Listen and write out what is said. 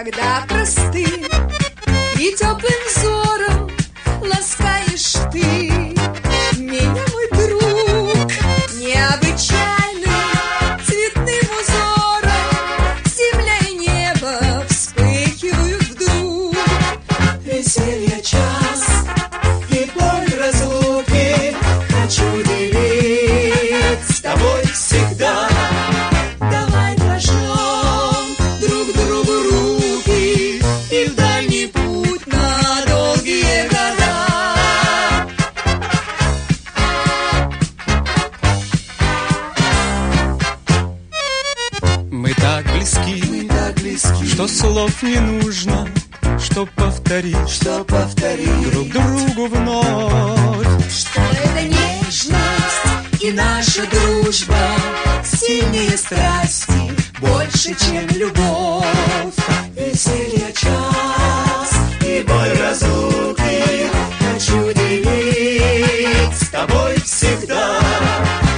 когда простым и теплым взором ласкаешь ты меня, мой друг, необычайным цветным узором. Земля и небо вспыхивают вдруг. Веселье час и боль разлуки, хочу делить с тобой всегда. Давай пожмем друг другу руки и в дальний путь на долгие года. Мы так близки, что слов не нужно, что повторить друг другу вновь. Что это нежность и наша дружба сильнее страсти, больше, чем любовь. Веселье час и боль разлуки, хочу делить с тобой всегда.